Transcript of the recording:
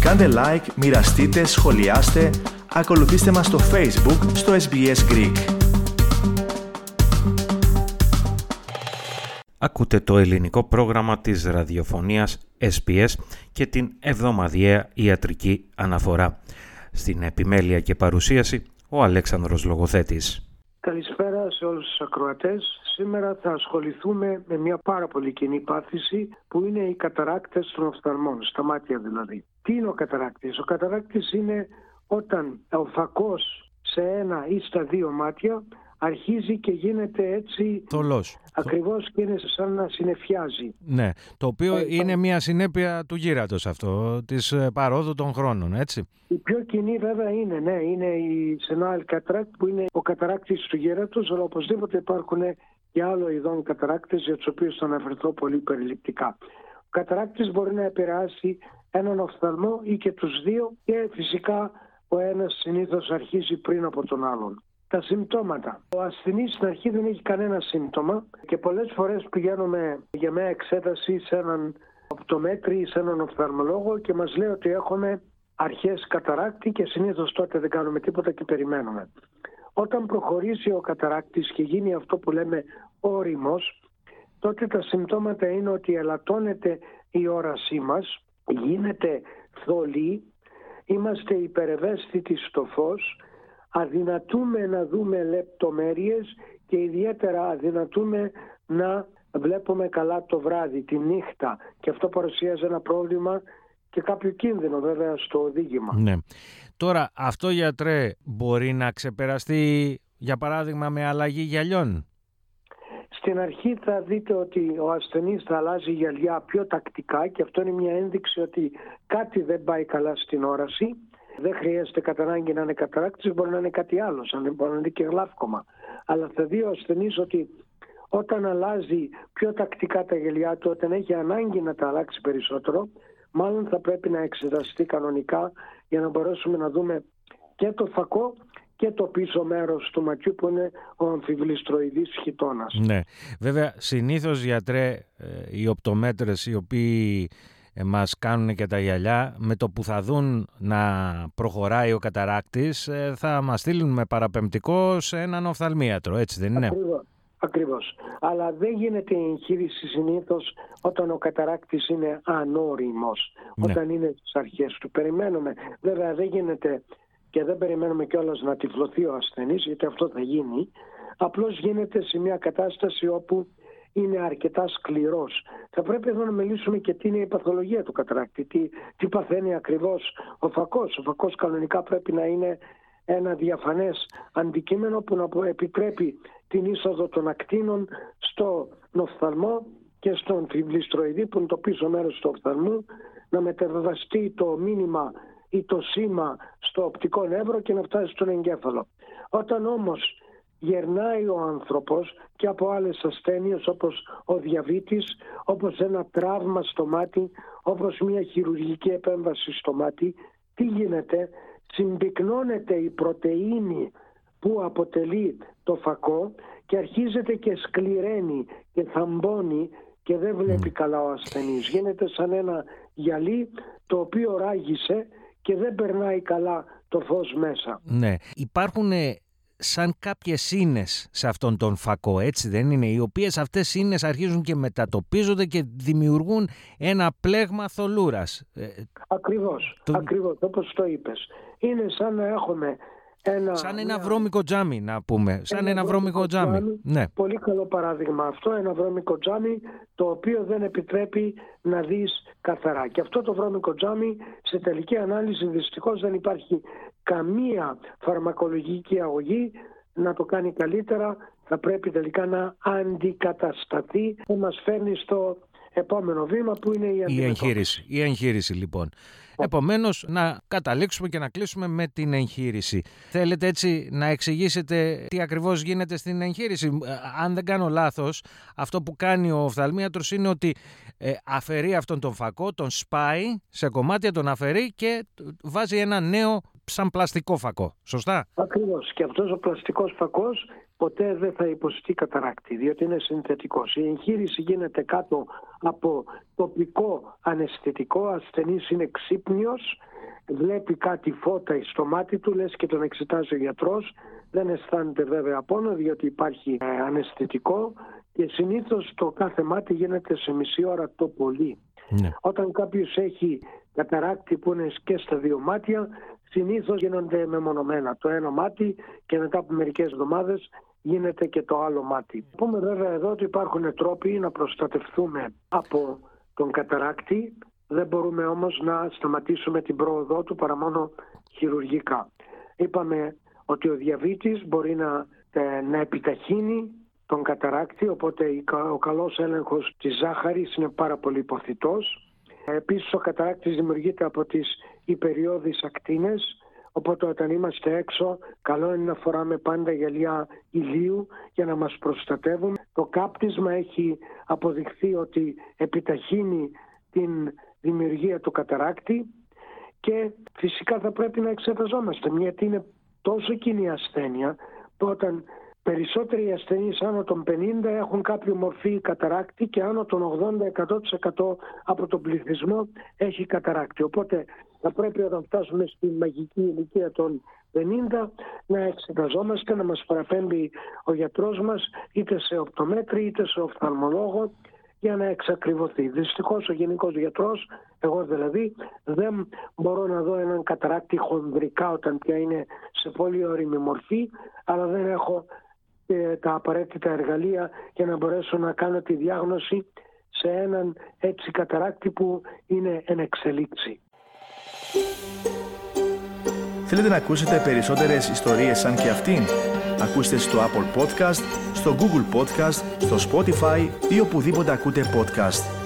Κάντε like, μοιραστείτε, σχολιάστε, ακολουθήστε μας στο Facebook, στο SBS Greek. Ακούτε το ελληνικό πρόγραμμα της ραδιοφωνίας SBS και την εβδομαδιαία ιατρική αναφορά. Στην επιμέλεια και παρουσίαση, ο Αλέξανδρος Λογοθέτης. Καλησπέρα σε όλους τους ακροατές. Σήμερα θα ασχοληθούμε με μια πάρα πολύ κοινή πάθηση που είναι οι καταράκτες των οφθαλμών, στα μάτια δηλαδή. Τι είναι ο καταράκτης? Ο καταράκτης είναι όταν ο φακός σε ένα ή στα δύο μάτια αρχίζει και γίνεται έτσι θολός. Ακριβώς και είναι σαν να συννεφιάζει. Ναι, το οποίο είναι μια συνέπεια του γύρατος αυτό, της παρόδου των χρόνων, έτσι. Η πιο κοινή βέβαια είναι η senile cataract που είναι ο καταράκτης του γύρατος, αλλά οπωσδήποτε υπάρχουν και άλλο ειδών καταράκτες για τους οποίους θα αναφερθώ πολύ περιληπτικά. Ο καταράκτης μπορεί να επηρεάσει έναν οφθαλμό ή και τους δύο και φυσικά ο ένας συνήθως αρχίζει πριν από τον άλλον. Τα συμπτώματα. Ο ασθενής στην αρχή δεν έχει κανένα σύμπτωμα και πολλές φορές πηγαίνουμε για μια εξέταση σε έναν οπτομέτρη ή σε έναν οφθαλμολόγο και μας λέει ότι έχουμε αρχές καταράκτη και συνήθως τότε δεν κάνουμε τίποτα και περιμένουμε. Όταν προχωρήσει ο καταράκτης και γίνει αυτό που λέμε ώριμος, τότε τα συμπτώματα είναι ότι ελαττώνεται η όρασή μας, γίνεται θολή, είμαστε υπερευαίσθητοι στο φως, αδυνατούμε να δούμε λεπτομέρειες και ιδιαίτερα αδυνατούμε να βλέπουμε καλά το βράδυ, τη νύχτα, και αυτό παρουσιάζει ένα πρόβλημα και κάποιο κίνδυνο βέβαια στο οδήγημα. Ναι. Τώρα αυτό, γιατρέ, μπορεί να ξεπεραστεί για παράδειγμα με αλλαγή γυαλιών? Στην αρχή θα δείτε ότι ο ασθενής θα αλλάζει γυαλιά πιο τακτικά και αυτό είναι μια ένδειξη ότι κάτι δεν πάει καλά στην όραση. Δεν χρειάζεται κατά ανάγκη να είναι καταράκτης, μπορεί να είναι κάτι άλλο, μπορεί να είναι και γλαύκομα. Αλλά θα δει ο ασθενής ότι όταν αλλάζει πιο τακτικά τα γυαλιά του, όταν έχει ανάγκη να τα αλλάξει περισσότερο, μάλλον θα πρέπει να εξεταστεί κανονικά για να μπορέσουμε να δούμε και το φακό και το πίσω μέρος του ματιού που είναι ο αμφιβληστροειδής χιτώνας. Ναι, βέβαια συνήθως, γιατρέ, οι οπτομέτρες οι οποίοι μας κάνουν και τα γυαλιά, με το που θα δουν να προχωράει ο καταράκτης θα μας στείλουν με παραπεμπτικό σε έναν οφθαλμίατρο, έτσι δεν είναι? Ακριβώς. Αλλά δεν γίνεται η εγχείρηση συνήθως όταν ο καταράκτης είναι ανώριμος, όταν είναι στις αρχές του. Περιμένουμε, βέβαια δεν γίνεται και δεν περιμένουμε κιόλας να τυφλωθεί ο ασθενής, γιατί αυτό θα γίνει. Απλώς γίνεται σε μια κατάσταση όπου είναι αρκετά σκληρός. Θα πρέπει εδώ να μιλήσουμε και τι είναι η παθολογία του καταράκτη, τι παθαίνει ακριβώς ο φακός. Ο φακός κανονικά πρέπει να είναι ένα διαφανές αντικείμενο που να επιτρέπει την είσοδο των ακτίνων στο οφθαλμό και στον αμφιβληστροειδή που είναι το πίσω μέρος του οφθαλμού, να μεταβαστεί το μήνυμα ή το σήμα στο οπτικό νεύρο και να φτάσει στον εγκέφαλο. Όταν όμως γερνάει ο άνθρωπος και από άλλες ασθένειες όπως ο διαβήτης, όπως ένα τραύμα στο μάτι, όπως μια χειρουργική επέμβαση στο μάτι, τι γίνεται? Συμπυκνώνεται η πρωτεΐνη που αποτελεί το φακό και αρχίζεται και σκληραίνει και θαμπώνει και δεν βλέπει καλά ο ασθενής. Γίνεται σαν ένα γυαλί το οποίο ράγισε και δεν περνάει καλά το φως μέσα. Ναι, υπάρχουν σαν κάποιες σύνες σε αυτόν τον φακό, έτσι δεν είναι? Οι οποίες αυτές σύνες αρχίζουν και μετατοπίζονται και δημιουργούν ένα πλέγμα θολούρας. Ακριβώς, όπως το είπες. Είναι σαν να έχουμε ένα βρώμικο τζάμι, να πούμε. Σαν ένα βρώμικο τζάμι. Ναι. Πολύ καλό παράδειγμα αυτό, ένα βρώμικο τζάμι το οποίο δεν επιτρέπει να δεις καθαρά. Και αυτό το βρώμικο τζάμι σε τελική ανάλυση δυστυχώς δεν υπάρχει καμία φαρμακολογική αγωγή να το κάνει καλύτερα. Θα πρέπει τελικά να αντικατασταθεί και μας φέρνει στο επόμενο βήμα που είναι η αντιμετώπιση. Η εγχείρηση λοιπόν. Επομένως, να καταλήξουμε και να κλείσουμε με την εγχείρηση. Θέλετε έτσι να εξηγήσετε τι ακριβώς γίνεται στην εγχείρηση? Αν δεν κάνω λάθος, αυτό που κάνει ο οφθαλμίατρος είναι ότι αφαιρεί αυτόν τον φακό, τον σπάει σε κομμάτια, τον αφαιρεί και βάζει ένα νέο σαν πλαστικό φακό. Σωστά? Ακριβώς. Και αυτός ο πλαστικός φακός ποτέ δεν θα υποστεί καταράκτη, διότι είναι συνθετικός. Η εγχείρηση γίνεται κάτω από τοπικό αναισθητικό, ασθενής είναι ξύπνιος βλέπει κάτι φώτα στο μάτι του, λες και τον εξετάζει ο γιατρός, δεν αισθάνεται βέβαια πόνο διότι υπάρχει αναισθητικό και συνήθως το κάθε μάτι γίνεται σε μισή ώρα το πολύ. Ναι. Όταν κάποιος έχει καταράκτη που είναι και στα δύο μάτια, συνήθως γίνονται μεμονωμένα το ένα μάτι και μετά από μερικές εβδομάδες γίνεται και το άλλο μάτι. Πούμε βέβαια εδώ ότι υπάρχουν τρόποι να προστατευτούμε από τον καταράκτη, δεν μπορούμε όμως να σταματήσουμε την πρόοδό του παρά μόνο χειρουργικά. Είπαμε ότι ο διαβήτης μπορεί να επιταχύνει τον καταράκτη, οπότε ο καλός έλεγχος της ζάχαρης είναι πάρα πολύ υποθητός. Επίσης ο καταράκτης δημιουργείται από τις υπεριώδεις ακτίνες, οπότε όταν είμαστε έξω καλό είναι να φοράμε πάντα γυαλιά ηλίου για να μας προστατεύουν. Το κάπτισμα έχει αποδειχθεί ότι επιταχύνει την δημιουργία του καταράκτη και φυσικά θα πρέπει να εξεταζόμαστε, γιατί είναι τόσο κοινή ασθένεια που όταν περισσότεροι ασθενείς άνω των 50 έχουν κάποια μορφή καταράκτη και άνω των 80-100% από τον πληθυσμό έχει καταράκτη. Οπότε θα πρέπει όταν φτάσουμε στη μαγική ηλικία των 50 να εξεταζόμαστε, να μας παραπέμπει ο γιατρός μας είτε σε οπτομέτρη είτε σε οφθαλμολόγο για να εξακριβωθεί. Δυστυχώς ο γενικός γιατρός, εγώ δηλαδή, δεν μπορώ να δω έναν καταράκτη χονδρικά όταν πια είναι σε πολύ ώριμη μορφή, αλλά δεν έχω τα απαραίτητα εργαλεία για να μπορέσω να κάνω τη διάγνωση σε έναν έτσι καταράκτη που είναι εν εξελίξη. Θέλετε να ακούσετε περισσότερες ιστορίες σαν και αυτήν? Ακούστε στο Apple Podcast, στο Google Podcast, στο Spotify ή οπουδήποτε ακούτε podcast.